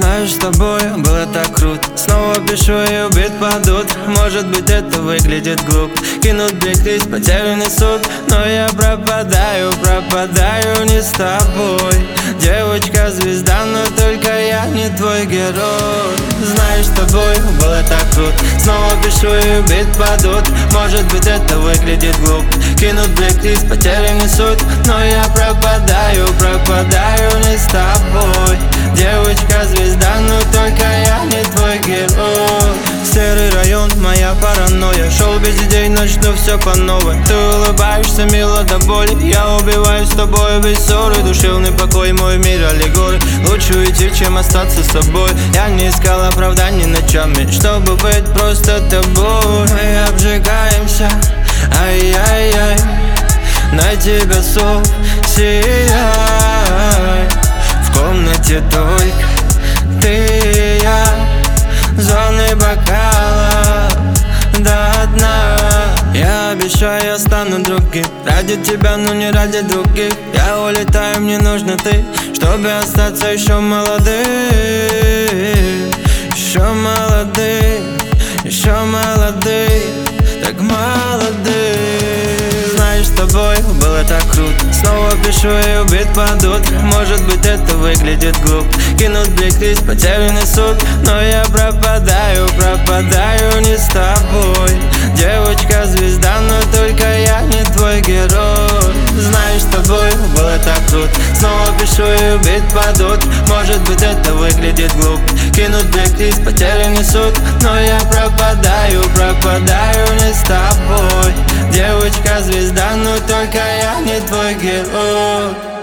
Знаешь, с тобой было так круто. Снова пишу и убит падут. Может быть, это выглядит глупо. Кинут бликлист, потерянный суд. Но я пропадаю не с тобой. Девочка звезда, но только я не твой герой. Знаешь, с тобой было так круто. Снова пишу и убит падут. Может быть, это выглядит глупо. Кинут бликлист, потерянный суд. Но я пропадаю не с тобой. Девочка звезда, но только я не твой герой. Серый район, моя паранойя. Шел без идей, начну все по новой. Ты улыбаешься мило до боли. Я убиваюсь с тобой без ссоры. Душевный покой, мой мир аллегорий. Лучше уйти, чем остаться с собой. Я не искал оправданий ночами, чтобы быть просто тобой. Мы обжигаемся, ай-яй-яй. На тебя слов сияй. В комнате только ты и я. Зоны бокала до дна. Я обещаю, я стану другим. Ради тебя, но не ради других. Я улетаю, мне нужна ты, чтобы остаться еще молодым. Еще молодым, еще молодым, так молодым. Знаешь, с тобой было так круто. Снова пишу и убит падут. Может быть, это выглядит глупо. Кинут бликлист, потерянный суд. Но я пропадаю не с тобой. Девочка звезда, но только я не твой герой. Знаешь, с тобой было так круто. Снова пишу и убит падут. Может быть, это выглядит глупо. Кинут бликлист, потерянный суд. Но я пропадаю не с тобой. Девочка звезда, но только я не твой герой.